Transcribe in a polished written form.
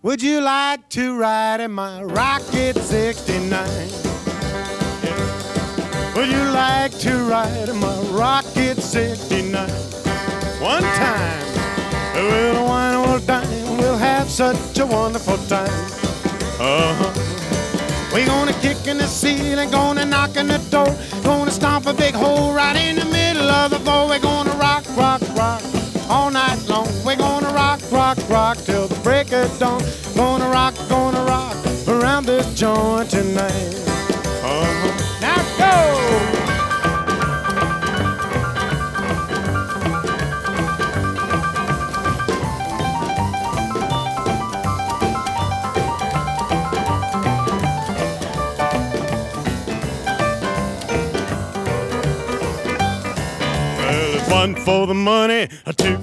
Would you like to ride in my Rocket 69? Would you like to ride in my Rocket 69? One time, we'll wine, we'll dine, we'll have such a wonderful time. We're gonna kick in the ceiling, gonna knock in the door, gonna stomp a big hole right in the middle of the floor. We're gonna rock, rock, rock all night long. We're gonna rock, rock, rock till the break of dawn. Gonna rock around this joint tonight. Now go! One for the money, a two